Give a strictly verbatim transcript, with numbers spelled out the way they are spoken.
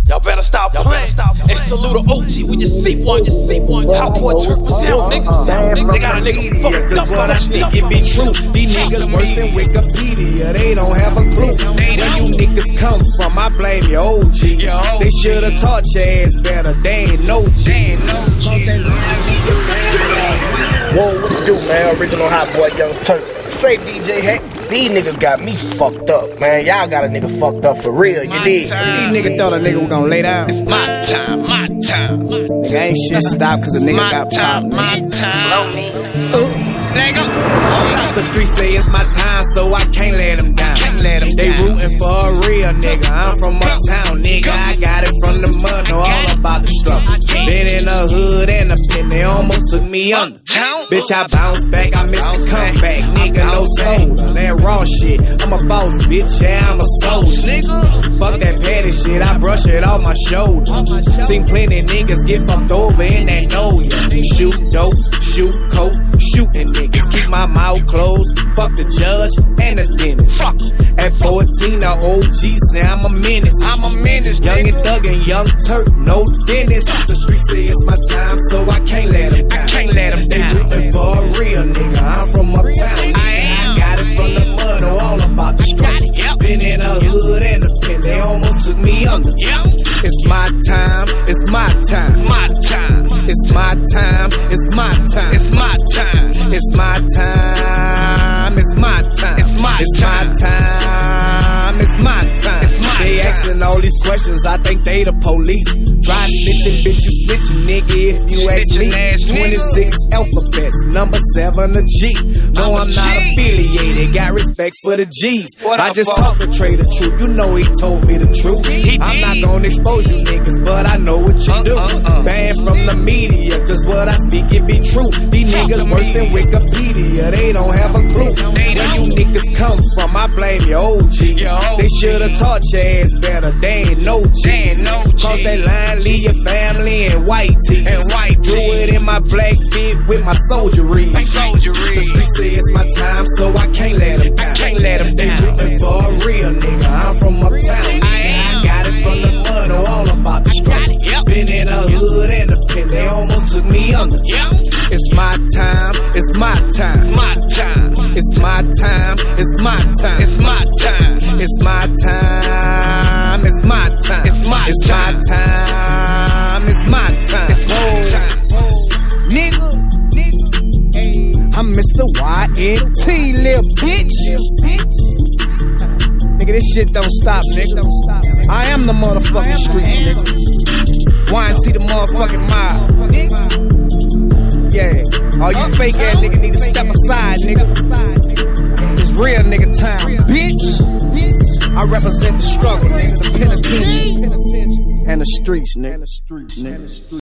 Y'all better stop playing. And salute a O G when you see one. You see one. How boy Turk was out, nigga. They got a nigga fucked up by that shit. These niggas worse than Wikipedia. They don't have a clue where you niggas come from. I blame your O G. They should've taught your ass better. They ain't no G. Whoa, what you do, man? Original Hot Boy Young Turk. Say D J Hack. These niggas got me fucked up, man. Y'all got a nigga fucked up for real, you dig? These niggas thought a nigga was gonna lay down. It's my time, my time. Nigga ain't shit stopped cause a nigga my got time, popped. my time. Slow me. Uh. Nigga. The streets say it's my time, so I can't let them down. Can't let them they down. rootin' for a real nigga. I'm from uptown, nigga. I got it from the mud, know all about the struggle. Been in the hood and the pen, they almost took me under. Bitch, I bounced back, I missed the comeback. Nigga, no soda, that raw shit. I'm a boss, bitch, yeah, I'm a soldier. Fuck that petty shit, I brush it off my shoulder. Seen plenty niggas get fucked over and they know ya. Shoot dope, shoot coke, shooting niggas. Keep my mouth closed, fuck the judge and the dentist. Fuck. At fourteen, the O G say I'm a menace. I'm a menace. Young and Thug and Young Turk, no dentist. The streets say it's my time, so I can't let them down. I can't let them they down. rootin' for a real nigga. I'm from uptown. I am. Got it from the mud, know all about the struggle. Yep. Been in the hood and the pen, they almost took me under. Yep. It's my time, it's my time. It's my time. It's my time, it's my time. It's my time. It's my time, it's my time. It's my It's my time. time, it's my time. It's my They time. asking all these questions, I think they the police. Try snitching, bitch, you snitching, nigga, if you ask Snitching ass me. nigga. twenty-six alphabets, number seven a G. No, I'm a I'm not G. affiliated, got respect for the G's. What I up, just fuck? talk the Trey the truth, you know he told me the truth. He I'm not did. gonna expose you niggas, but I know what you Uh, do. uh, uh. Banned from the media, cause what I speak it be true. These niggas the worse than media. Wikipedia, they don't have a clue They where don't. you niggas come from. I blame your O G. Your O G. They should've taught your ass better. They ain't no G. They ain't no G. Cause that line leave your family in white tee. And white Do tee. it in my black fit with my soldiery. My soldiery. The streets say it's my time, so I can't let them down. I can't let them They down. rootin' for a real nigga. I'm from uptown. I am. Got it from the mud, know all about the struggle. Yep. Been in the hood and the pen, they almost took me under. Yep. It's my time, it's my time. It's my time. It's my time, it's my time. It's my time. It's my time, it's my time. It's my It's my time. time, it's my time. It's my time. Nigga, nigga, I'm Mister Y N T, lil' bitch. Nigga, this shit don't stop, nigga. I am the motherfucking streets, nigga. Y N T the motherfucking mob. Yeah, all you fake ass nigga need to step aside, nigga. It's real nigga time, bitch. I represent the struggle, nigga, the penitentiary, and the streets, nigga.